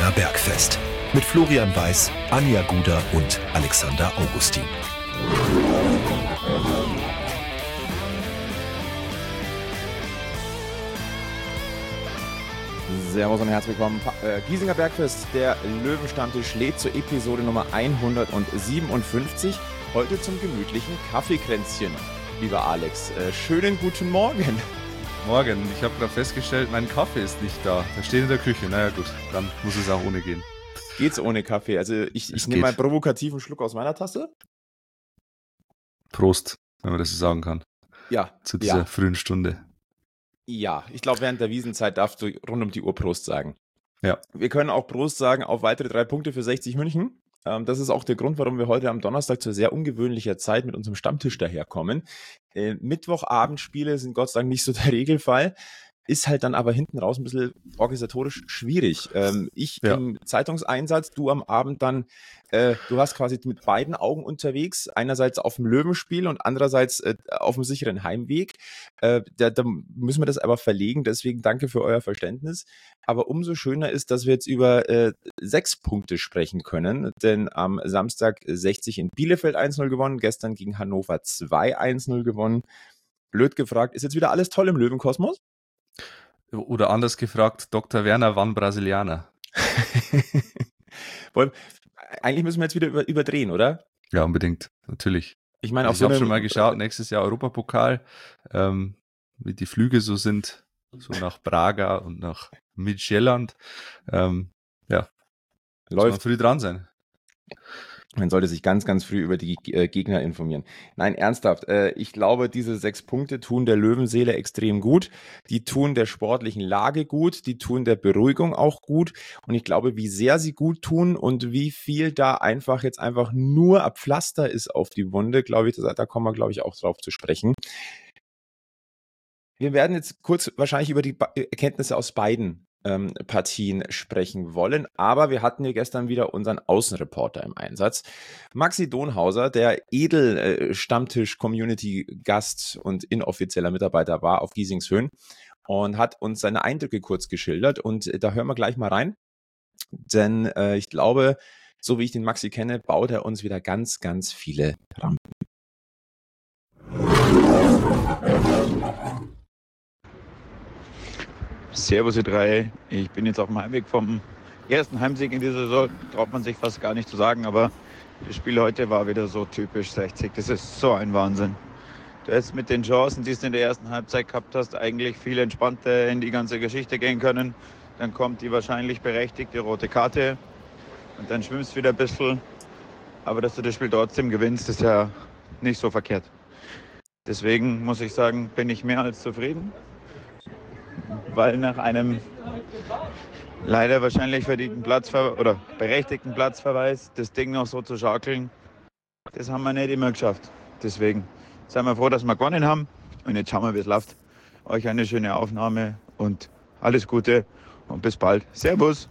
Giesinger Bergfest. Mit Florian Weiß, Anja Guder und Alexander Augustin. Servus und herzlich willkommen. Giesinger Bergfest, der Löwenstammtisch lädt zur Episode Nummer 157. Heute zum gemütlichen Kaffeekränzchen, lieber Alex. Schönen guten Morgen. Morgen. Ich habe gerade festgestellt, mein Kaffee ist nicht da. Der steht in der Küche. Naja gut, dann muss es auch ohne gehen. Geht's ohne Kaffee? Also ich nehme mal einen provokativen Schluck aus meiner Tasse. Prost, wenn man das so sagen kann. Ja. Zu dieser frühen Stunde. Ja, ich glaube, während der Wiesenzeit darfst du rund um die Uhr Prost sagen. Ja. Wir können auch Prost sagen auf weitere 3 Punkte für 60 München. Das ist auch der Grund, warum wir heute am Donnerstag zu sehr ungewöhnlicher Zeit mit unserem Stammtisch daherkommen. Mittwochabendspiele sind Gott sei Dank nicht so der Regelfall. Ist halt dann aber hinten raus ein bisschen organisatorisch schwierig. Ich im Zeitungseinsatz, du am Abend dann, du warst quasi mit beiden Augen unterwegs, einerseits auf dem Löwenspiel und andererseits auf dem sicheren Heimweg. Da müssen wir das aber verlegen, deswegen danke für euer Verständnis. Aber umso schöner ist, dass wir jetzt über 6 Punkte sprechen können, denn am Samstag 60 in Bielefeld 1-0 gewonnen, gestern gegen Hannover 2 1-0 gewonnen. Blöd gefragt, ist jetzt wieder alles toll im Löwenkosmos? Oder anders gefragt, Dr. Werner wann Brasilianer? Eigentlich müssen wir jetzt wieder überdrehen, oder? Ja, unbedingt, natürlich. Ich meine, ich habe schon mal geschaut, nächstes Jahr Europapokal, wie die Flüge so sind, so nach Braga und nach Midtjylland. Läuft früh dran sein. Man sollte sich ganz, ganz früh über die Gegner informieren. Nein, ernsthaft. Ich glaube, diese 6 Punkte tun der Löwenseele extrem gut. Die tun der sportlichen Lage gut. Die tun der Beruhigung auch gut. Und ich glaube, wie sehr sie gut tun und wie viel da einfach nur ein Pflaster ist auf die Wunde, glaube ich, da kommen wir, glaube ich, auch drauf zu sprechen. Wir werden jetzt kurz wahrscheinlich über die Erkenntnisse aus beiden Partien sprechen wollen, aber wir hatten ja gestern wieder unseren Außenreporter im Einsatz. Maxi Donhauser, der Edel-Stammtisch-Community-Gast und inoffizieller Mitarbeiter war auf Giesingshöhen und hat uns seine Eindrücke kurz geschildert und da hören wir gleich mal rein, denn ich glaube, so wie ich den Maxi kenne, baut er uns wieder ganz, ganz viele Rampen. Servus ihr drei, ich bin jetzt auf dem Heimweg vom ersten Heimsieg in dieser Saison, traut man sich fast gar nicht zu sagen, aber das Spiel heute war wieder so typisch 60, das ist so ein Wahnsinn. Du hättest mit den Chancen, die du in der ersten Halbzeit gehabt hast, eigentlich viel entspannter in die ganze Geschichte gehen können. Dann kommt die wahrscheinlich berechtigte rote Karte und dann schwimmst du wieder ein bisschen, aber dass du das Spiel trotzdem gewinnst, ist ja nicht so verkehrt. Deswegen muss ich sagen, bin ich mehr als zufrieden. Weil nach einem leider wahrscheinlich verdienten berechtigten Platzverweis das Ding noch so zu schaukeln, das haben wir nicht immer geschafft. Deswegen sind wir froh, dass wir gewonnen haben und jetzt schauen wir, wie es läuft. Euch eine schöne Aufnahme und alles Gute und bis bald. Servus!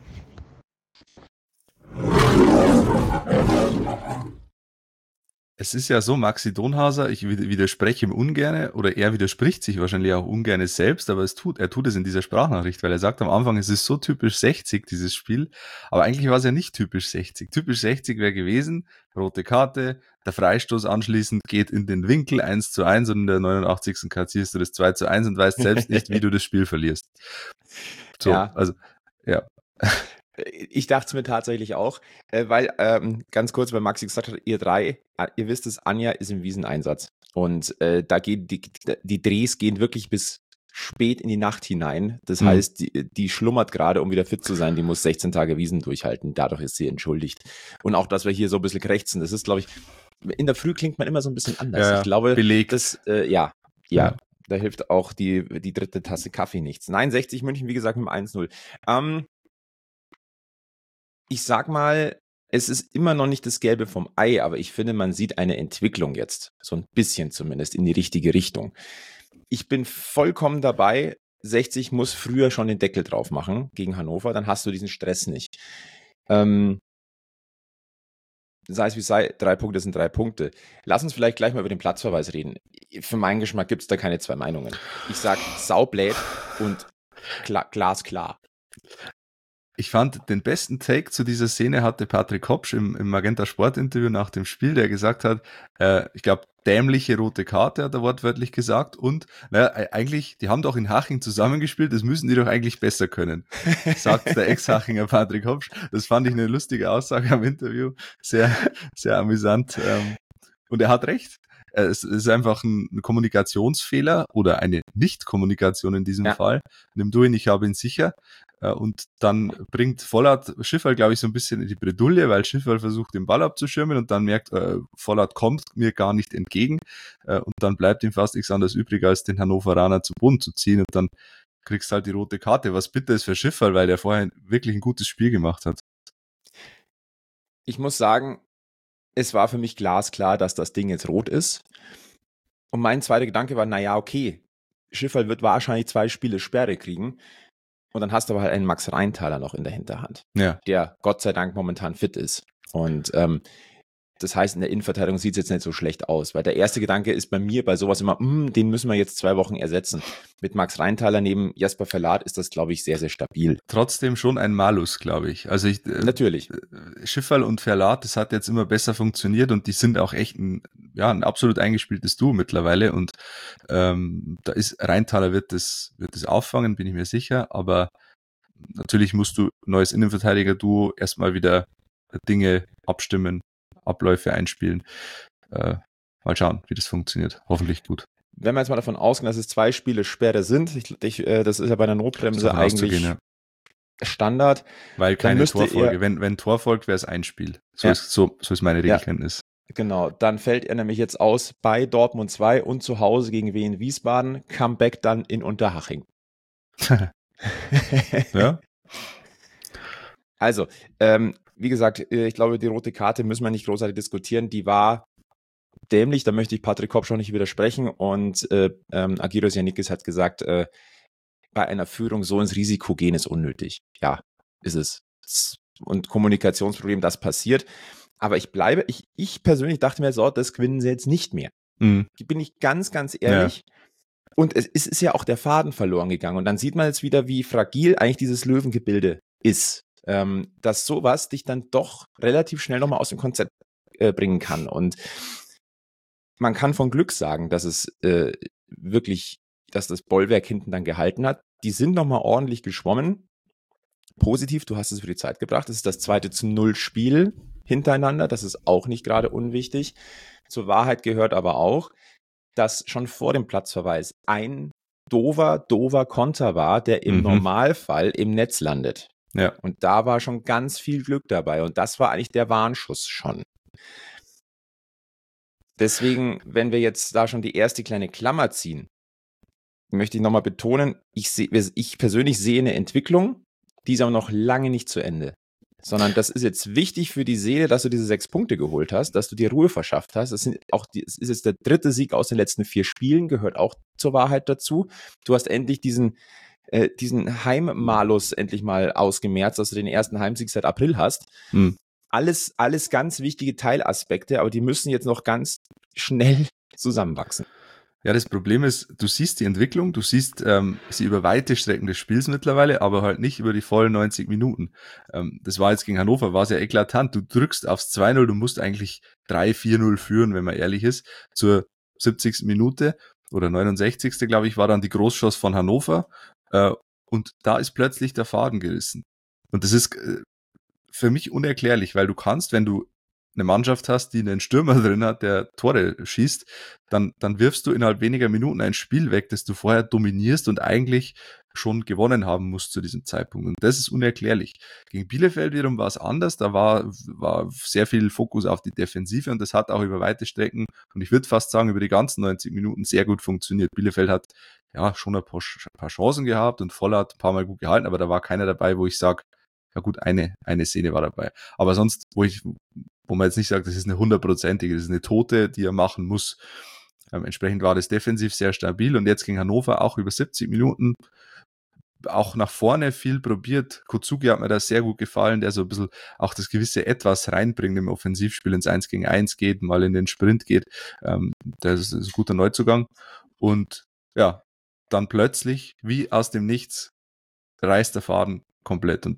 Es ist ja so, Maxi Donhauser, ich widerspreche ihm ungerne oder er widerspricht sich wahrscheinlich auch ungerne selbst, aber er tut es in dieser Sprachnachricht, weil er sagt am Anfang, es ist so typisch 60, dieses Spiel, aber eigentlich war es ja nicht typisch 60. Typisch 60 wäre gewesen, rote Karte, der Freistoß anschließend geht in den Winkel 1:1 und in der 89. kassierst du das 2:1 und weißt selbst nicht, wie du das Spiel verlierst. So, ja. Also, ja. Ich dachte es mir tatsächlich auch, weil ganz kurz, weil Maxi gesagt hat, ihr drei, ihr wisst es, Anja ist im Wieseneinsatz und da gehen die Drehs gehen wirklich bis spät in die Nacht hinein. Das heißt, die schlummert gerade, um wieder fit zu sein. Die muss 16 Tage Wiesen durchhalten. Dadurch ist sie entschuldigt. Und auch, dass wir hier so ein bisschen krächzen, das ist, glaube ich, in der Früh klingt man immer so ein bisschen anders. Ja, ich glaube, belegt. Das, ja. Da hilft auch die 3. Tasse Kaffee nichts. Nein, 60 München, wie gesagt, mit dem 1-0. Ich sag mal, es ist immer noch nicht das Gelbe vom Ei, aber ich finde, man sieht eine Entwicklung jetzt, so ein bisschen zumindest, in die richtige Richtung. Ich bin vollkommen dabei, 60 muss früher schon den Deckel drauf machen gegen Hannover, dann hast du diesen Stress nicht. Sei es wie sei, 3 Punkte sind 3 Punkte. Lass uns vielleicht gleich mal über den Platzverweis reden. Für meinen Geschmack gibt es da keine 2 Meinungen. Ich sag saublät und glasklar. Ich fand, den besten Take zu dieser Szene hatte Patrick Hopsch im Magenta Sport-Interview nach dem Spiel, der gesagt hat, ich glaube, dämliche rote Karte, hat er wortwörtlich gesagt. Und, naja, eigentlich, die haben doch in Haching zusammengespielt, das müssen die doch eigentlich besser können, sagt der Ex-Hachinger Patrick Hopsch. Das fand ich eine lustige Aussage am Interview, sehr, sehr amüsant. Und er hat recht. Es ist einfach ein Kommunikationsfehler oder eine Nicht-Kommunikation in diesem Fall. Nimm du ihn, ich habe ihn sicher. Und dann bringt Vollert Schifferl, glaube ich, so ein bisschen in die Bredouille, weil Schifferl versucht, den Ball abzuschirmen und dann merkt, Vollert kommt mir gar nicht entgegen. Und dann bleibt ihm fast nichts anderes übrig, als den Hannoveraner zu Boden zu ziehen. Und dann kriegst halt die rote Karte, was bitter ist für Schifferl, weil der vorher wirklich ein gutes Spiel gemacht hat. Ich muss sagen, es war für mich glasklar, dass das Ding jetzt rot ist. Und mein zweiter Gedanke war, naja, okay, Schifferl wird wahrscheinlich 2 Spiele Sperre kriegen. Und dann hast du aber halt einen Max Reintaler noch in der Hinterhand, der Gott sei Dank momentan fit ist. Und das heißt, in der Innenverteidigung sieht es jetzt nicht so schlecht aus, weil der erste Gedanke ist bei mir bei sowas immer, den müssen wir jetzt 2 Wochen ersetzen. Mit Max Reintaler neben Jasper Verlat ist das, glaube ich, sehr, sehr stabil. Trotzdem schon ein Malus, glaube ich. Also natürlich. Schifferl und Verlat, das hat jetzt immer besser funktioniert und die sind auch echt ein absolut eingespieltes Duo mittlerweile und da ist Reintaler wird das auffangen, bin ich mir sicher, aber natürlich musst du neues Innenverteidiger-Duo erstmal wieder Dinge abstimmen, Abläufe einspielen. Mal schauen, wie das funktioniert. Hoffentlich gut. Wenn wir jetzt mal davon ausgehen, dass es 2 Spiele Sperre sind, das ist ja bei einer Notbremse eigentlich Standard. Weil keine Torfolge. Wenn Tor folgt, wäre es ein Spiel. So ist meine Regelkenntnis. Genau, dann fällt er nämlich jetzt aus bei Dortmund 2 und zu Hause gegen Wien Wiesbaden. Comeback dann in Unterhaching. Ja. Also, wie gesagt, ich glaube, die rote Karte müssen wir nicht großartig diskutieren. Die war dämlich, da möchte ich Patrick Hopsch auch nicht widersprechen. Und Agiros Yannikis hat gesagt, bei einer Führung so ins Risiko gehen ist unnötig. Ja, ist es. Und Kommunikationsproblem, das passiert. Aber ich persönlich dachte mir so, das gewinnen sie jetzt nicht mehr. Bin ich ganz, ganz ehrlich. Ja. Und es ist ja auch der Faden verloren gegangen. Und dann sieht man jetzt wieder, wie fragil eigentlich dieses Löwengebilde ist. Dass sowas dich dann doch relativ schnell nochmal aus dem Konzept bringen kann. Und man kann von Glück sagen, dass es wirklich, dass das Bollwerk hinten dann gehalten hat. Die sind nochmal ordentlich geschwommen. Positiv, du hast es für die Zeit gebracht. Das ist das 2:0 Spiel hintereinander. Das ist auch nicht gerade unwichtig. Zur Wahrheit gehört aber auch, dass schon vor dem Platzverweis ein dover Konter war, der im Normalfall im Netz landet. Ja. Und da war schon ganz viel Glück dabei. Und das war eigentlich der Warnschuss schon. Deswegen, wenn wir jetzt da schon die erste kleine Klammer ziehen, möchte ich nochmal betonen, ich persönlich sehe eine Entwicklung, die ist aber noch lange nicht zu Ende. Sondern das ist jetzt wichtig für die Seele, dass du diese 6 Punkte geholt hast, dass du dir Ruhe verschafft hast. Es ist jetzt der 3. Sieg aus den letzten 4 Spielen, gehört auch zur Wahrheit dazu. Du hast endlich diesen Heimmalus endlich mal ausgemerzt, dass du den ersten Heimsieg seit April hast. Alles ganz wichtige Teilaspekte, aber die müssen jetzt noch ganz schnell zusammenwachsen. Ja, das Problem ist, du siehst die Entwicklung, du siehst sie über weite Strecken des Spiels mittlerweile, aber halt nicht über die vollen 90 Minuten. Das war jetzt gegen Hannover, war sehr eklatant. Du drückst aufs 2:0, du musst eigentlich 3-4-0 führen, wenn man ehrlich ist. Zur 70. Minute oder 69. glaube ich, war dann die Großchance von Hannover. Und da ist plötzlich der Faden gerissen. Und das ist für mich unerklärlich, weil du kannst, wenn du eine Mannschaft hast, die einen Stürmer drin hat, der Tore schießt, dann wirfst du innerhalb weniger Minuten ein Spiel weg, das du vorher dominierst und eigentlich schon gewonnen haben musst zu diesem Zeitpunkt. Und das ist unerklärlich. Gegen Bielefeld wiederum war es anders. Da war sehr viel Fokus auf die Defensive und das hat auch über weite Strecken und ich würde fast sagen, über die ganzen 90 Minuten sehr gut funktioniert. Bielefeld hat ja schon ein paar Chancen gehabt und Voller hat ein paar Mal gut gehalten, aber da war keiner dabei, wo ich sage, ja gut, eine Szene war dabei. Aber sonst, wo man jetzt nicht sagt, das ist eine 100%ige, das ist eine Tote, die er machen muss. Entsprechend war das defensiv sehr stabil und jetzt gegen Hannover auch über 70 Minuten auch nach vorne viel probiert. Kozugi hat mir da sehr gut gefallen, der so ein bisschen auch das gewisse Etwas reinbringt im Offensivspiel, ins 1-gegen-1 geht, mal in den Sprint geht. Das ist ein guter Neuzugang. Und ja, dann plötzlich, wie aus dem Nichts, reißt der Faden komplett. Und das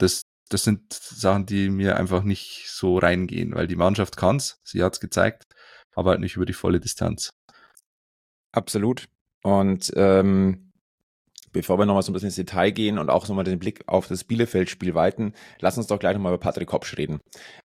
das sind Sachen, die mir einfach nicht so reingehen, weil die Mannschaft kann's, sie hat's gezeigt, aber halt nicht über die volle Distanz. Absolut. Und bevor wir nochmal so ein bisschen ins Detail gehen und auch nochmal den Blick auf das Bielefeld-Spiel weiten, lass uns doch gleich nochmal über Patrick Kopsch reden.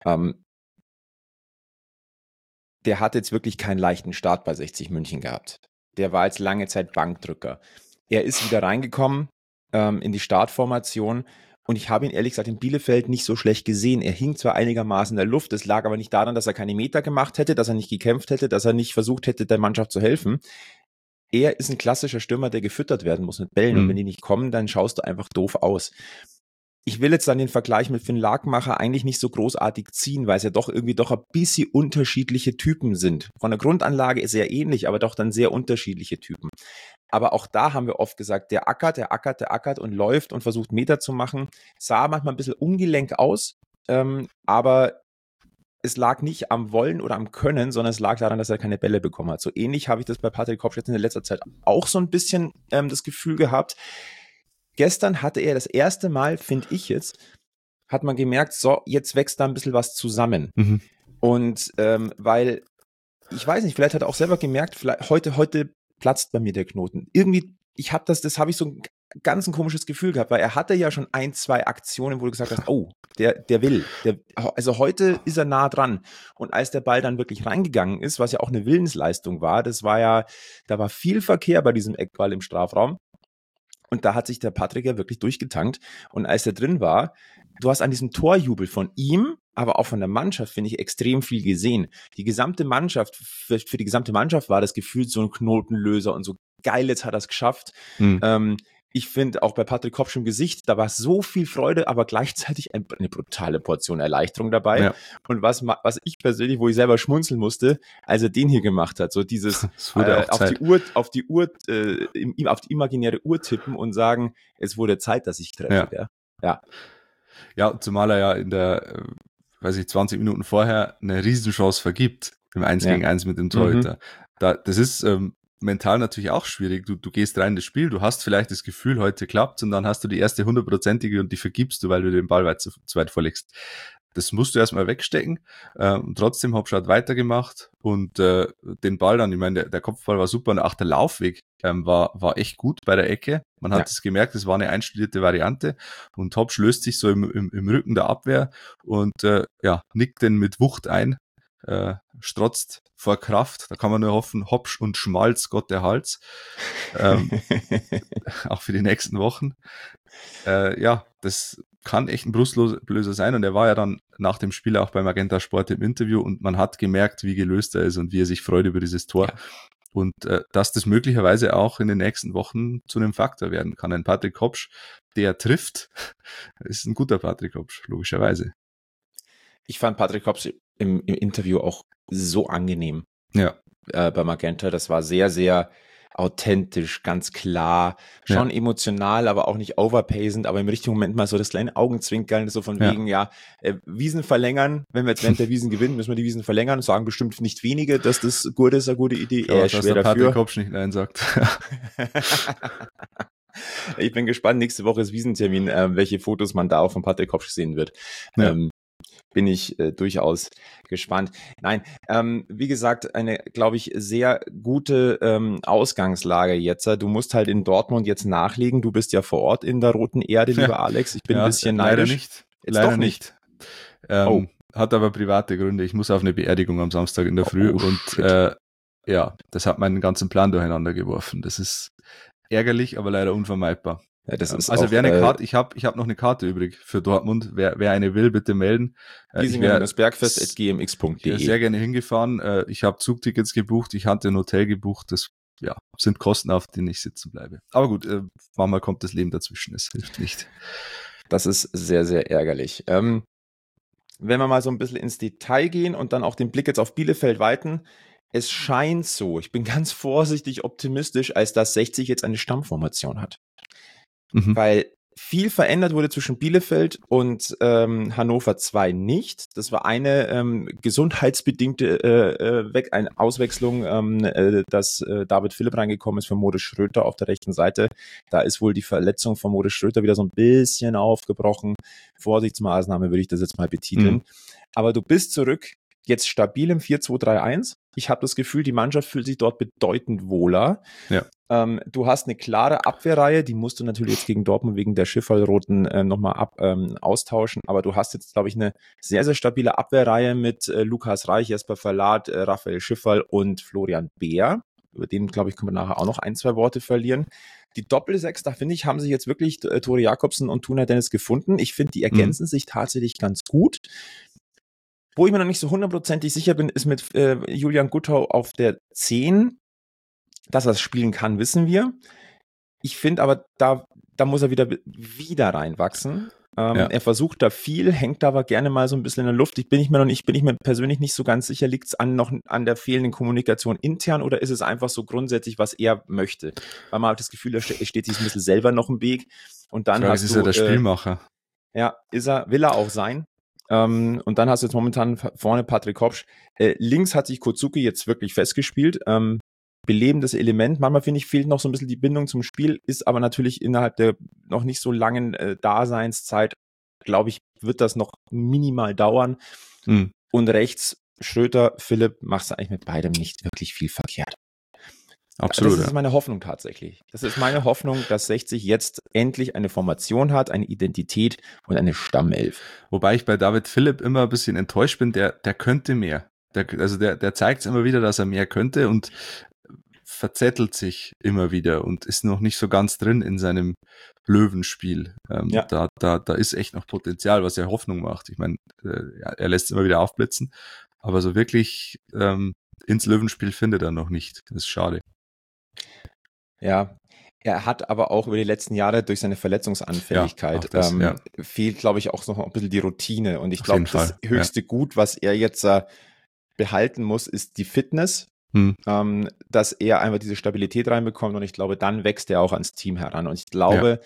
Der hat jetzt wirklich keinen leichten Start bei 60 München gehabt. Der war jetzt lange Zeit Bankdrücker. Er ist wieder reingekommen in die Startformation und ich habe ihn ehrlich gesagt in Bielefeld nicht so schlecht gesehen. Er hing zwar einigermaßen in der Luft, es lag aber nicht daran, dass er keine Meter gemacht hätte, dass er nicht gekämpft hätte, dass er nicht versucht hätte, der Mannschaft zu helfen. Er ist ein klassischer Stürmer, der gefüttert werden muss mit Bällen und wenn die nicht kommen, dann schaust du einfach doof aus. Ich will jetzt dann den Vergleich mit Finn Lakenmacher eigentlich nicht so großartig ziehen, weil es ja doch irgendwie doch ein bisschen unterschiedliche Typen sind. Von der Grundanlage ist er ähnlich, aber doch dann sehr unterschiedliche Typen. Aber auch da haben wir oft gesagt, der ackert und läuft und versucht Meter zu machen. Sah manchmal ein bisschen ungelenk aus, aber es lag nicht am Wollen oder am Können, sondern es lag daran, dass er keine Bälle bekommen hat. So ähnlich habe ich das bei Patrick Kopsch jetzt in der letzter Zeit auch so ein bisschen das Gefühl gehabt. Gestern hatte er das erste Mal, finde ich jetzt, hat man gemerkt, so, jetzt wächst da ein bisschen was zusammen. Und weil, ich weiß nicht, vielleicht hat er auch selber gemerkt, vielleicht heute platzt bei mir der Knoten. Irgendwie, das habe ich so ein ganz ein komisches Gefühl gehabt, weil er hatte ja schon 1, 2 Aktionen, wo du gesagt hast, oh, der will. Also heute ist er nah dran. Und als der Ball dann wirklich reingegangen ist, was ja auch eine Willensleistung war, da war viel Verkehr bei diesem Eckball im Strafraum. Und da hat sich der Patrick ja wirklich durchgetankt. Und als er drin war, du hast an diesem Torjubel von ihm, aber auch von der Mannschaft, finde ich, extrem viel gesehen. Die gesamte Mannschaft, für die gesamte Mannschaft war das gefühlt so ein Knotenlöser und so geil, jetzt hat er es geschafft. Ich finde auch bei Patrick Kopsch im Gesicht, da war so viel Freude, aber gleichzeitig eine brutale Portion Erleichterung dabei. Ja. Und was ich persönlich, wo ich selber schmunzeln musste, als er den hier gemacht hat, so dieses auf die imaginäre Uhr tippen und sagen, es wurde Zeit, dass ich treffe. Ja, zumal er ja in der, 20 Minuten vorher eine Riesenchance vergibt im 1 gegen 1 mit dem Torhüter. Das ist mental natürlich auch schwierig. Du gehst rein in das Spiel, du hast vielleicht das Gefühl, heute klappt's und dann hast du die erste 100%ige und die vergibst du, weil du den Ball zu weit vorlegst. Das musst du erstmal wegstecken. Und trotzdem Hopsch hat weitergemacht und den Ball dann, ich meine, der Kopfball war super und auch der Laufweg war echt gut bei der Ecke. Man hat es gemerkt, es war eine einstudierte Variante und Hopsch löst sich so im Rücken der Abwehr und nickt den mit Wucht ein. Strotzt vor Kraft, da kann man nur hoffen, Hopsch und Schmalz, Gott der Hals, auch für die nächsten Wochen. Das kann echt ein Brustlöser sein und er war ja dann nach dem Spiel auch bei Magenta Sport im Interview und man hat gemerkt, wie gelöst er ist und wie er sich freut über dieses Tor und dass das möglicherweise auch in den nächsten Wochen zu einem Faktor werden kann. Ein Patrick Kopsch, der trifft, ist ein guter Patrick Kopsch, logischerweise. Ich fand Patrick Kopsch im Interview auch so angenehm bei Magenta. Das war sehr, sehr authentisch, ganz klar, schon emotional, aber auch nicht overpacend, aber im richtigen Moment mal so das kleine Augenzwinkern, so von wegen, Wiesen verlängern, wenn wir jetzt während der Wiesen gewinnen, müssen wir die Wiesen verlängern, sagen bestimmt nicht wenige, dass das gut ist, eine gute Idee. Er ist schwer dafür. Patrick Kopsch nicht Nein sagt. Ich bin gespannt, nächste Woche ist Wiesentermin, welche Fotos man da auch von Patrick Kopsch sehen wird. Bin ich durchaus gespannt. Nein, wie gesagt, eine, glaube ich, sehr gute Ausgangslage jetzt. Du musst halt in Dortmund jetzt nachlegen. Du bist ja vor Ort in der Roten Erde, lieber Alex. Ich bin ein bisschen neidisch. Leider nicht. Hat aber private Gründe. Ich muss auf eine Beerdigung am Samstag in der Früh und das hat meinen ganzen Plan durcheinander geworfen. Das ist ärgerlich, aber leider unvermeidbar. Ja, das ist also auch, wer eine Karte, ich hab noch eine Karte übrig für Dortmund. Wer eine will, bitte melden. Das bergfest@gmx.de. Sehr gerne hingefahren. Ich habe Zugtickets gebucht, ich hatte ein Hotel gebucht. Das sind Kosten, auf denen ich sitzen bleibe. Aber gut, manchmal kommt das Leben dazwischen. Es hilft nicht. Das ist sehr, sehr ärgerlich. Wenn wir mal so ein bisschen ins Detail gehen und dann auch den Blick jetzt auf Bielefeld weiten, es scheint so, ich bin ganz vorsichtig optimistisch, als dass 60 jetzt eine Stammformation hat. Weil Viel verändert wurde zwischen Bielefeld und Hannover 2 nicht. Das war eine gesundheitsbedingte Auswechslung, dass David Philipp reingekommen ist für Moritz Schröter auf der rechten Seite. Da ist wohl die Verletzung von Moritz Schröter wieder so ein bisschen aufgebrochen. Vorsichtsmaßnahme würde ich das jetzt mal betiteln. Aber du bist zurück, jetzt stabil im 4-2-3-1. Ich habe das Gefühl, die Mannschaft fühlt sich dort bedeutend wohler. Ja. Du hast eine klare Abwehrreihe, die musst du natürlich jetzt gegen Dortmund wegen der Schifferl-Roten nochmal austauschen, aber du hast jetzt, glaube ich, eine sehr, sehr stabile Abwehrreihe mit Lukas Reich, Jesper Verlat, Raphael Schifferl und Florian Beer. Über den, glaube ich, können wir nachher auch noch 1-2 Worte verlieren. Die Doppelsechs, da finde ich, haben sich jetzt wirklich Tore Jakobsen und Tuna Dennis gefunden. Ich finde, die ergänzen sich tatsächlich ganz gut. Wo ich mir noch nicht so hundertprozentig sicher bin, ist mit Julian Guttau auf der 10. Dass er es spielen kann, wissen wir. Ich finde aber, da muss er wieder reinwachsen. Er versucht da viel, hängt da aber gerne mal so ein bisschen in der Luft. Bin ich mir persönlich nicht so ganz sicher, liegt es noch an der fehlenden Kommunikation intern oder ist es einfach so grundsätzlich, was er möchte? Weil man hat das Gefühl, er steht sich ein bisschen selber noch im Weg. Und dann ist er der Spielmacher. Ja, will er auch sein. Und dann hast du jetzt momentan vorne Patrick Hopsch. Links hat sich Kozuki jetzt wirklich festgespielt. Belebendes Element. Manchmal, finde ich, fehlt noch so ein bisschen die Bindung zum Spiel, ist aber natürlich innerhalb der noch nicht so langen Daseinszeit, glaube ich, wird das noch minimal dauern. Und rechts Schröter, Philipp, machst du eigentlich mit beidem nicht wirklich viel verkehrt. Absolut. Das ist meine Hoffnung tatsächlich. Das ist meine Hoffnung, dass 60 jetzt endlich eine Formation hat, eine Identität und eine Stammelf. Wobei ich bei David Philipp immer ein bisschen enttäuscht bin, der könnte mehr. Der zeigt es immer wieder, dass er mehr könnte und verzettelt sich immer wieder und ist noch nicht so ganz drin in seinem Löwenspiel. Da ist echt noch Potenzial, was ja Hoffnung macht. Ich meine, er lässt es immer wieder aufblitzen, aber so wirklich ins Löwenspiel findet er noch nicht. Das ist schade. Ja, er hat aber auch über die letzten Jahre durch seine Verletzungsanfälligkeit fehlt, glaube ich, auch noch ein bisschen die Routine. Und ich glaube, das höchste Gut, was er jetzt behalten muss, ist die Fitness. Dass er einfach diese Stabilität reinbekommt und ich glaube, dann wächst er auch ans Team heran und ich glaube,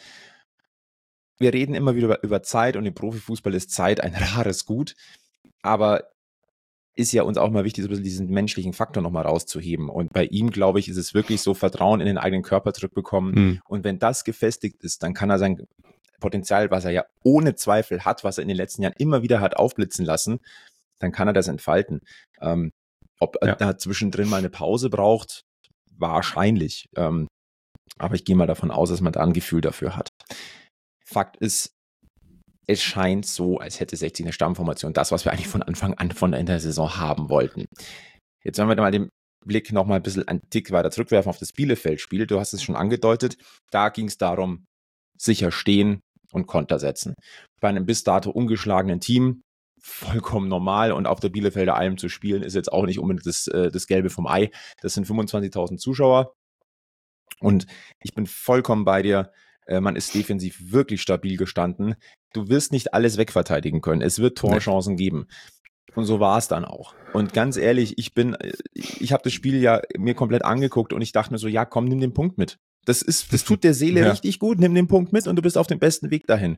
wir reden immer wieder über Zeit und im Profifußball ist Zeit ein rares Gut, aber ist ja uns auch mal wichtig, so ein bisschen diesen menschlichen Faktor nochmal rauszuheben und bei ihm, glaube ich, ist es wirklich so, Vertrauen in den eigenen Körper zurückbekommen und wenn das gefestigt ist, dann kann er sein Potenzial, was er ja ohne Zweifel hat, was er in den letzten Jahren immer wieder hat aufblitzen lassen, dann kann er das entfalten. Ob er da zwischendrin mal eine Pause braucht, wahrscheinlich. Aber ich gehe mal davon aus, dass man da ein Gefühl dafür hat. Fakt ist, es scheint so, als hätte 60 eine Stammformation. Das, was wir eigentlich von Anfang an in der Saison haben wollten. Jetzt wollen wir mal den Blick noch mal ein bisschen einen Tick weiter zurückwerfen auf das Bielefeld-Spiel. Du hast es schon angedeutet. Da ging es darum, sicher stehen und Konter setzen. Bei einem bis dato ungeschlagenen Team vollkommen normal und auf der Bielefelder Alm zu spielen, ist jetzt auch nicht unbedingt das Gelbe vom Ei. Das sind 25.000 Zuschauer und ich bin vollkommen bei dir. Man ist defensiv wirklich stabil gestanden. Du wirst nicht alles wegverteidigen können. Es wird Torchancen geben. Und so war es dann auch. Und ganz ehrlich, ich habe das Spiel ja mir komplett angeguckt und ich dachte mir so, ja komm, nimm den Punkt mit. Das tut der Seele richtig gut, nimm den Punkt mit und du bist auf dem besten Weg dahin.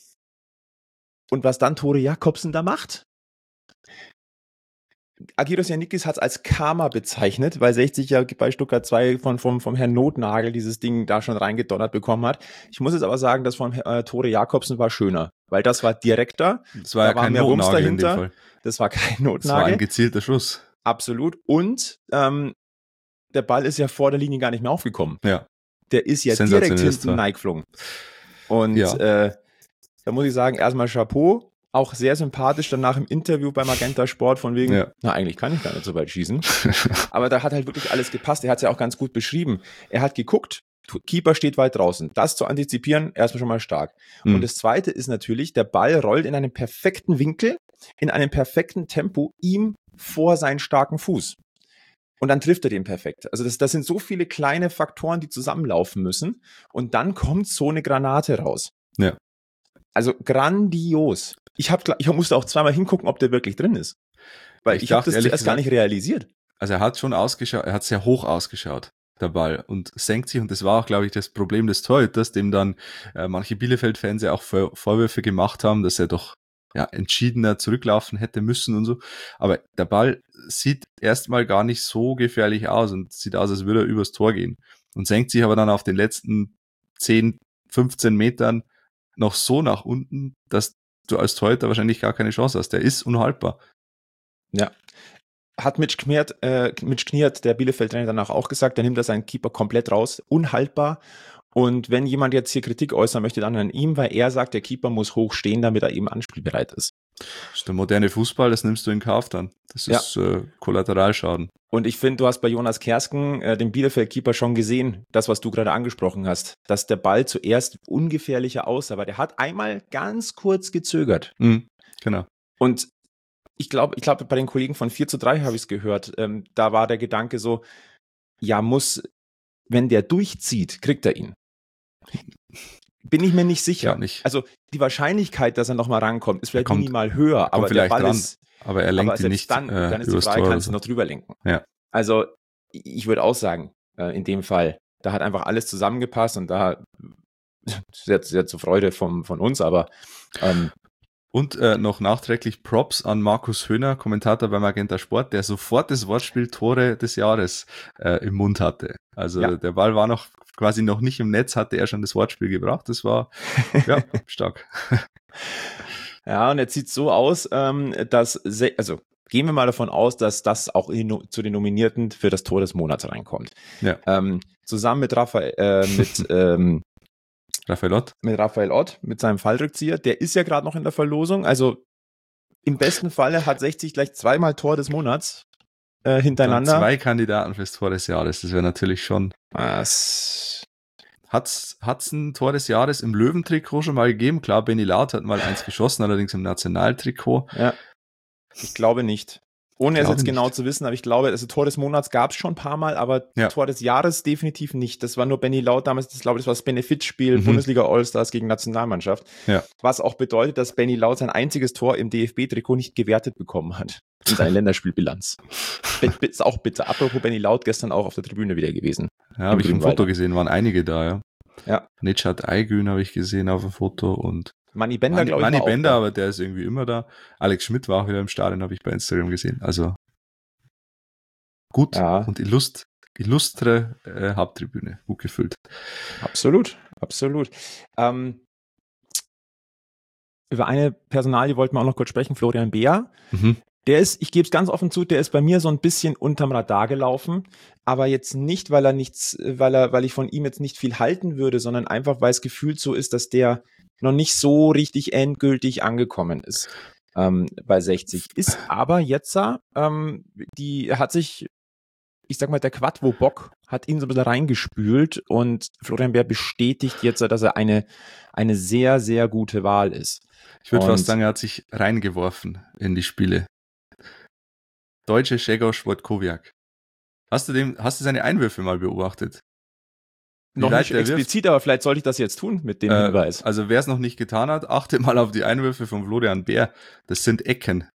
Und was dann Tore Jakobsen da macht? Agiros Yannikis hat es als Karma bezeichnet, weil 60 ja bei Stuttgart 2 vom Herrn Notnagel dieses Ding da schon reingedonnert bekommen hat. Ich muss jetzt aber sagen, das von Tore Jakobsen war schöner, weil das war direkter. Das war ja kein Notnagel in dem Fall. Das war kein Notnagel. Das war ein gezielter Schuss. Absolut. Und der Ball ist ja vor der Linie gar nicht mehr aufgekommen. Ja. Der ist ja direkt hinten reingeflogen. Und da muss ich sagen, erstmal Chapeau, auch sehr sympathisch danach im Interview bei Magenta Sport von wegen, eigentlich kann ich gar nicht so weit schießen. Aber da hat halt wirklich alles gepasst. Er hat es ja auch ganz gut beschrieben. Er hat geguckt, Keeper steht weit draußen. Das zu antizipieren, erstmal schon mal stark. Und das Zweite ist natürlich, der Ball rollt in einem perfekten Winkel, in einem perfekten Tempo ihm vor seinen starken Fuß. Und dann trifft er den perfekt. Also das sind so viele kleine Faktoren, die zusammenlaufen müssen. Und dann kommt so eine Granate raus. Ja. Also grandios. Ich musste auch zweimal hingucken, ob der wirklich drin ist. Weil ich habe das zuerst gar nicht realisiert. Also er hat schon ausgeschaut, er hat sehr hoch ausgeschaut. der Ball, und senkt sich, und das war auch, glaube ich, das Problem des Torhüters, dem dann manche Bielefeld-Fans ja auch Vorwürfe gemacht haben, dass er doch entschiedener zurücklaufen hätte müssen und so. Aber der Ball sieht erstmal gar nicht so gefährlich aus und sieht aus, als würde er übers Tor gehen. Und senkt sich aber dann auf den letzten 10, 15 Metern noch so nach unten, dass du als Torhüter wahrscheinlich gar keine Chance hast. Der ist unhaltbar. Ja. Hat Mitch Kniert, der Bielefeld-Trainer, danach auch gesagt, der nimmt da seinen Keeper komplett raus, unhaltbar. Und wenn jemand jetzt hier Kritik äußern möchte, dann an ihm, weil er sagt, der Keeper muss hoch stehen, damit er eben anspielbereit ist. Das ist der moderne Fußball, das nimmst du in Kauf dann. Das ist Kollateralschaden. Und ich finde, du hast bei Jonas Kersken, den Bielefeld-Keeper, schon gesehen, das, was du gerade angesprochen hast, dass der Ball zuerst ungefährlicher aussah, aber der hat einmal ganz kurz gezögert. Genau. Und ich glaube, bei den Kollegen von 4:3 habe ich es gehört, da war der Gedanke so, wenn der durchzieht, kriegt er ihn. Bin ich mir nicht sicher. Ja, nicht. Also die Wahrscheinlichkeit, dass er nochmal rankommt, ist vielleicht kommt minimal höher, aber der Ball dran, ist, aber er lenkt ihn nicht. Dann ist die Frage, kannst du noch drüber lenken? Ja. Also ich würde auch sagen, in dem Fall, da hat einfach alles zusammengepasst und da sehr, sehr zur Freude von uns, aber und noch nachträglich Props an Markus Höhner, Kommentator beim Magenta Sport, der sofort das Wortspiel Tore des Jahres im Mund hatte. Also der Ball war quasi noch nicht im Netz, hatte er schon das Wortspiel gebracht. Das war stark. Ja, und jetzt sieht es so aus, also gehen wir mal davon aus, dass das auch zu den Nominierten für das Tor des Monats reinkommt. Ja. Zusammen mit Raphael Ott. Mit Raphael Ott, mit seinem Fallrückzieher. Der ist ja gerade noch in der Verlosung. Also im besten Falle hat 60 gleich zweimal Tor des Monats hintereinander. Dann 2 Kandidaten fürs Tor des Jahres. Das wäre natürlich schon... Hat's ein Tor des Jahres im Löwentrikot schon mal gegeben? Klar, Benny Laut hat mal eins geschossen, allerdings im Nationaltrikot. Ja. Ich glaube nicht. Ohne es jetzt genau zu wissen, aber ich glaube, also Tor des Monats gab es schon ein paar Mal, aber Tor des Jahres definitiv nicht. Das war nur Benny Laut damals, das war das Benefitspiel Bundesliga Allstars gegen Nationalmannschaft. Ja. Was auch bedeutet, dass Benny Laut sein einziges Tor im DFB-Trikot nicht gewertet bekommen hat in seiner Länderspielbilanz. Ist auch bitter. Apropos Benny Laut, gestern auch auf der Tribüne wieder gewesen. Ja, habe ich im Foto gesehen, waren einige da, ja. Nedschad Aygün habe ich gesehen auf dem Foto und Manni Bender, glaube ich. Manni Bender, aber der ist irgendwie immer da. Alex Schmidt war auch wieder im Stadion, habe ich bei Instagram gesehen. Also gut und illustre Haupttribüne, gut gefüllt. Absolut. Über eine Personalie wollten wir auch noch kurz sprechen, Florian Beer. Der ist, ich gebe es ganz offen zu, der ist bei mir so ein bisschen unterm Radar gelaufen, aber jetzt nicht, weil ich von ihm jetzt nicht viel halten würde, sondern einfach, weil es gefühlt so ist, dass der noch nicht so richtig endgültig angekommen ist bei 60. Ist aber jetzt, die hat sich, ich sag mal, der Quadvo-Bock hat ihn so ein bisschen reingespült und Florian Beer bestätigt jetzt, dass er eine sehr, sehr gute Wahl ist. Ich würde fast sagen, er hat sich reingeworfen in die Spiele. Deutsche Szegos Wojtkowiak. Hast du seine Einwürfe mal beobachtet? Noch nicht explizit, aber vielleicht sollte ich das jetzt tun mit dem Hinweis. Also wer es noch nicht getan hat, achte mal auf die Einwürfe von Florian Beer. Das sind Ecken.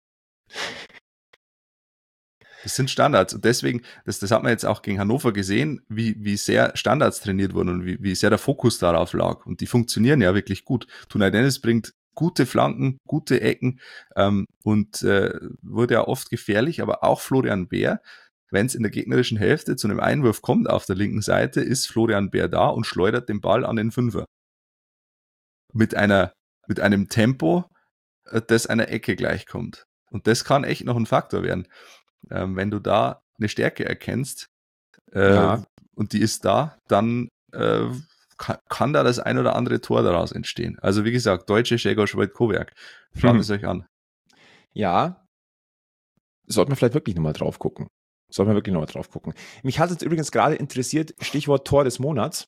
Das sind Standards. Und deswegen, das hat man jetzt auch gegen Hannover gesehen, wie sehr Standards trainiert wurden und wie sehr der Fokus darauf lag. Und die funktionieren ja wirklich gut. Tunay Dennis bringt gute Flanken, gute Ecken und wurde ja oft gefährlich, aber auch Florian Beer, wenn es in der gegnerischen Hälfte zu einem Einwurf kommt auf der linken Seite, ist Florian Beer da und schleudert den Ball an den Fünfer. Mit einem Tempo, das einer Ecke gleichkommt. Und das kann echt noch ein Faktor werden. Wenn du da eine Stärke erkennst und die ist da, dann kann da das ein oder andere Tor daraus entstehen. Also wie gesagt, deutsche Szegos Wojtkowiak. Schaut es euch an. Ja, sollte man vielleicht wirklich nochmal drauf gucken. Mich hat jetzt übrigens gerade interessiert, Stichwort Tor des Monats.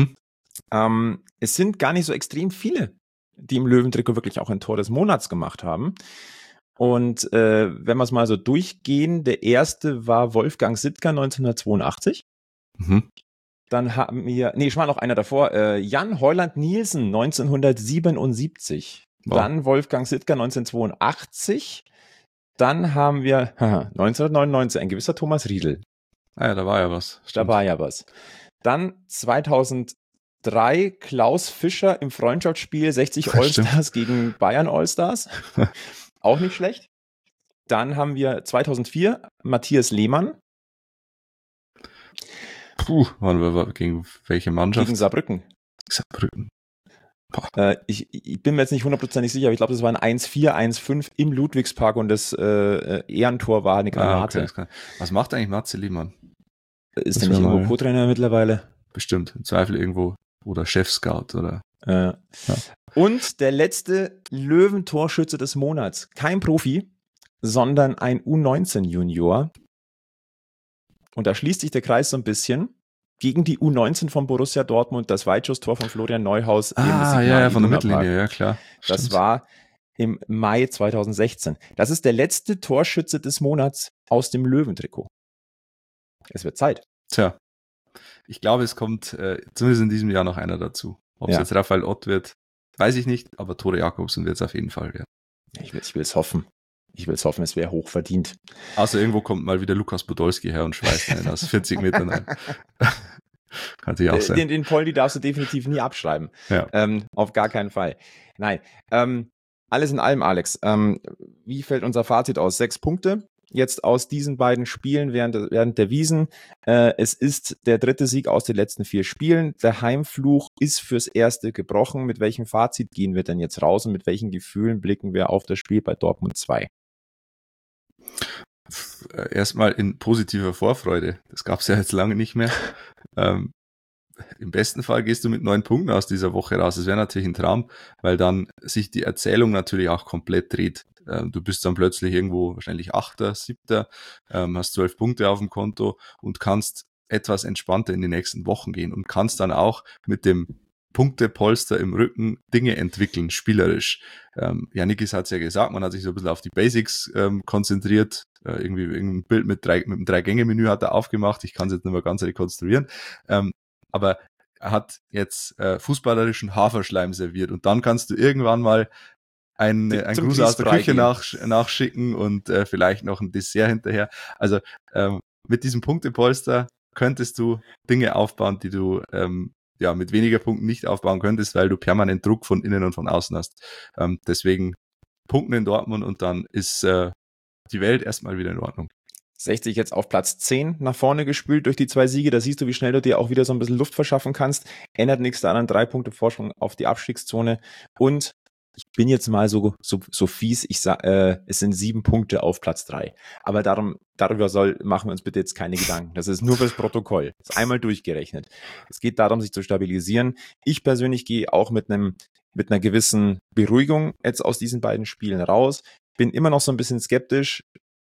Es sind gar nicht so extrem viele, die im Löwentrikot wirklich auch ein Tor des Monats gemacht haben. Und wenn wir es mal so durchgehen, der erste war Wolfgang Sittger 1982. Dann haben wir, schon mal noch einer davor, Jan Heuland Nielsen 1977. Wow. Dann Wolfgang Sittger 1982. Dann haben wir 1999 ein gewisser Thomas Riedl. ja, da war ja was. Da Stimmt. war ja was. Dann 2003 Klaus Fischer im Freundschaftsspiel 60 Stimmt. Allstars gegen Bayern Allstars. Auch nicht schlecht. Dann haben wir 2004 Matthias Lehmann Waren wir gegen welche Mannschaft? gegen Saarbrücken. Saarbrücken. Ich bin mir jetzt nicht hundertprozentig sicher, aber ich glaube, das war ein 1-4, 1-5 im Ludwigspark und das Ehrentor war eine Granate. Okay. Was macht eigentlich Matze Lehmann? Ist der nicht irgendwo Co-Trainer mittlerweile? Bestimmt, im Zweifel irgendwo. Oder Chef-Scout oder. Ja. Und der letzte Löwentorschütze des Monats. Kein Profi, sondern ein U19-Junior. Und da schließt sich der Kreis so ein bisschen. Gegen die U19 von Borussia Dortmund, das Weitschusstor von Florian Neuhaus im Signal von der Iduna Mittellinie, Park. ja klar. Das Stimmt. war im Mai 2016. Das ist der letzte Torschütze des Monats aus dem Löwentrikot. Es wird Zeit. Tja, ich glaube, es kommt zumindest in diesem Jahr noch einer dazu. Ob es jetzt Raphael Ott wird, weiß ich nicht, aber Tore Jakobsen wird es auf jeden Fall werden. Ich will es hoffen. Es wäre hoch verdient. Außer irgendwo kommt mal wieder Lukas Podolski her und schweißt einen aus 40 Metern ein. Kann natürlich auch sein. Den Poldi darfst du definitiv nie abschreiben. Ja. Auf gar keinen Fall. Nein. Alles in allem, Alex. Wie fällt unser Fazit aus? 6 Punkte. Jetzt aus diesen beiden Spielen während der Wiesn. Es ist der 3. Sieg aus den letzten 4 Spielen. Der Heimfluch ist fürs Erste gebrochen. Mit welchem Fazit gehen wir denn jetzt raus und mit welchen Gefühlen blicken wir auf das Spiel bei Dortmund 2? Erstmal in positiver Vorfreude. Das gab es ja jetzt lange nicht mehr. Im besten Fall gehst du mit 9 Punkten aus dieser Woche raus. Das wäre natürlich ein Traum, weil dann sich die Erzählung natürlich auch komplett dreht. Du bist dann plötzlich irgendwo wahrscheinlich 8., 7., hast 12 Punkte auf dem Konto und kannst etwas entspannter in die nächsten Wochen gehen und kannst dann auch mit dem Punktepolster im Rücken Dinge entwickeln, spielerisch. Janikis hat es ja gesagt, man hat sich so ein bisschen auf die Basics konzentriert. Irgendwie ein Bild mit einem 3-Gänge-Menü hat er aufgemacht. Ich kann es jetzt nicht mehr ganz rekonstruieren. Aber er hat jetzt fußballerischen Haferschleim serviert und dann kannst du irgendwann mal ein Gruß aus der Küche nachschicken und vielleicht noch ein Dessert hinterher. Also mit diesem Punktepolster könntest du Dinge aufbauen, die du mit weniger Punkten nicht aufbauen könntest, weil du permanent Druck von innen und von außen hast. Deswegen Punkten in Dortmund und dann ist die Welt erstmal wieder in Ordnung. 60 jetzt auf Platz 10 nach vorne gespült durch die 2 Siege. Da siehst du, wie schnell du dir auch wieder so ein bisschen Luft verschaffen kannst. Ändert nichts daran, 3 Punkte Vorsprung auf die Abstiegszone. Und ich bin jetzt mal so fies, ich sage, es sind 7 Punkte auf Platz 3. Aber darüber machen wir uns bitte jetzt keine Gedanken. Das ist nur fürs Protokoll. Das ist einmal durchgerechnet. Es geht darum, sich zu stabilisieren. Ich persönlich gehe auch mit einer gewissen Beruhigung jetzt aus diesen beiden Spielen raus. Bin immer noch so ein bisschen skeptisch,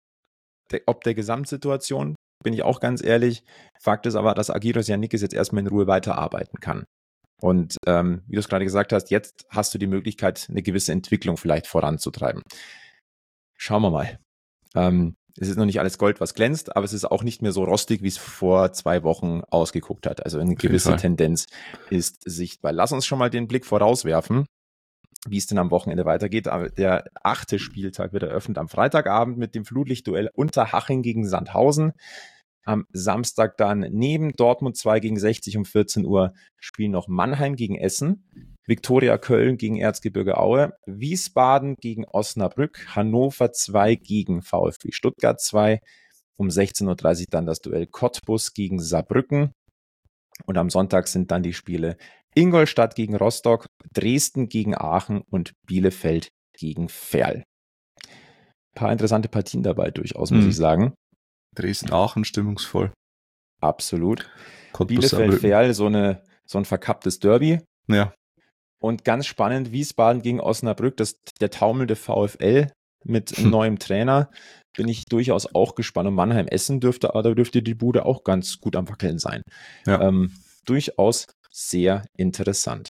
ob der Gesamtsituation, bin ich auch ganz ehrlich. Fakt ist aber, dass Agiros Janikis jetzt erstmal in Ruhe weiterarbeiten kann. Und wie du es gerade gesagt hast, jetzt hast du die Möglichkeit, eine gewisse Entwicklung vielleicht voranzutreiben. Schauen wir mal. Es ist noch nicht alles Gold, was glänzt, aber es ist auch nicht mehr so rostig, wie es vor 2 Wochen ausgeguckt hat. Also eine gewisse Tendenz ist sichtbar. Lass uns schon mal den Blick vorauswerfen, wie es denn am Wochenende weitergeht. Aber der 8. Spieltag wird eröffnet am Freitagabend mit dem Flutlichtduell Unterhaching gegen Sandhausen. Am Samstag dann neben Dortmund 2 gegen 60 um 14 Uhr spielen noch Mannheim gegen Essen, Viktoria Köln gegen Erzgebirge Aue, Wiesbaden gegen Osnabrück, Hannover 2 gegen VfB Stuttgart 2, um 16.30 Uhr dann das Duell Cottbus gegen Saarbrücken. Und am Sonntag sind dann die Spiele Ingolstadt gegen Rostock, Dresden gegen Aachen und Bielefeld gegen Verl. Ein paar interessante Partien dabei durchaus, muss ich sagen. Dresden-Aachen stimmungsvoll. Absolut. Cottbus, Bielefeld-Verl, so ein verkapptes Derby. Ja. Und ganz spannend, Wiesbaden gegen Osnabrück, der taumelnde VfL mit neuem Trainer. Bin ich durchaus auch gespannt. Und Mannheim-Essen dürfte die Bude auch ganz gut am Wackeln sein. Ja. Durchaus sehr interessant.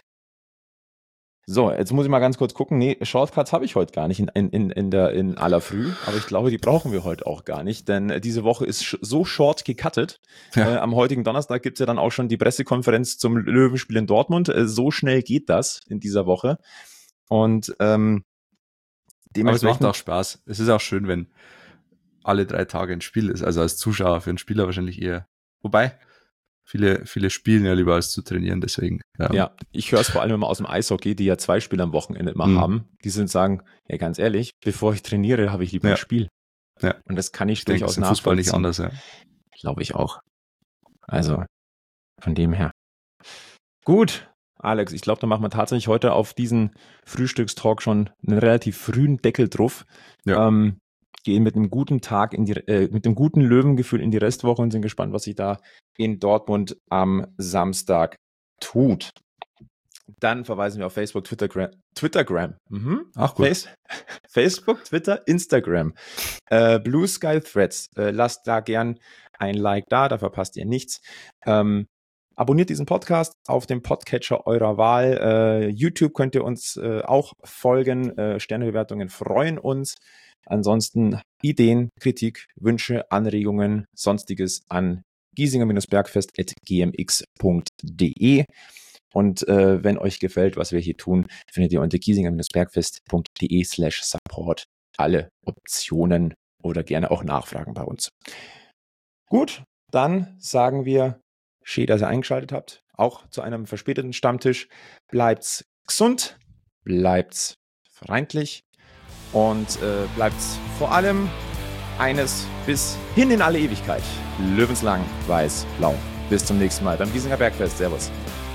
So, jetzt muss ich mal ganz kurz gucken. Nee, Shortcuts habe ich heute gar nicht in aller Früh, aber ich glaube, die brauchen wir heute auch gar nicht, denn diese Woche ist so short gecuttet. Ja. Am heutigen Donnerstag gibt es ja dann auch schon die Pressekonferenz zum Löwenspiel in Dortmund. So schnell geht das in dieser Woche. Und aber es macht auch Spaß. Es ist auch schön, wenn alle 3 Tage ein Spiel ist. Also als Zuschauer für einen Spieler wahrscheinlich eher. Wobei, viele spielen ja lieber als zu trainieren, deswegen. Ja, ich höre es vor allem immer aus dem Eishockey, die ja 2 Spiele am Wochenende immer haben. Die sagen, ja ganz ehrlich, bevor ich trainiere, habe ich lieber ein Spiel. Ja. Und das kann ich denke, durchaus ist im Fußball nicht nachvollziehen. anders, ja. Glaube ich auch. Also, von dem her. Gut, Alex, ich glaube, da machen wir tatsächlich heute auf diesen Frühstückstalk schon einen relativ frühen Deckel drauf. Ja. Gehen mit einem guten Tag mit einem guten Löwengefühl in die Restwoche und sind gespannt, was sich da in Dortmund am Samstag tut. Dann verweisen wir auf Facebook, Twittergram. Ach gut. Facebook, Twitter, Instagram. Blue Sky Threads. Lasst da gern ein Like da verpasst ihr nichts. Abonniert diesen Podcast auf dem Podcatcher eurer Wahl. YouTube könnt ihr uns auch folgen. Sternebewertungen freuen uns. Ansonsten Ideen, Kritik, Wünsche, Anregungen, Sonstiges an giesinger-bergfest@gmx.de. Und wenn euch gefällt, was wir hier tun, findet ihr unter giesinger-bergfest.de/support alle Optionen oder gerne auch Nachfragen bei uns. Gut, dann sagen wir, schön, dass ihr eingeschaltet habt, auch zu einem verspäteten Stammtisch. Bleibt's gesund, bleibt's freundlich und bleibt's vor allem eines bis hin in alle Ewigkeit. Löwenslang, weiß, blau. Bis zum nächsten Mal beim Giesinger Bergfest. Servus.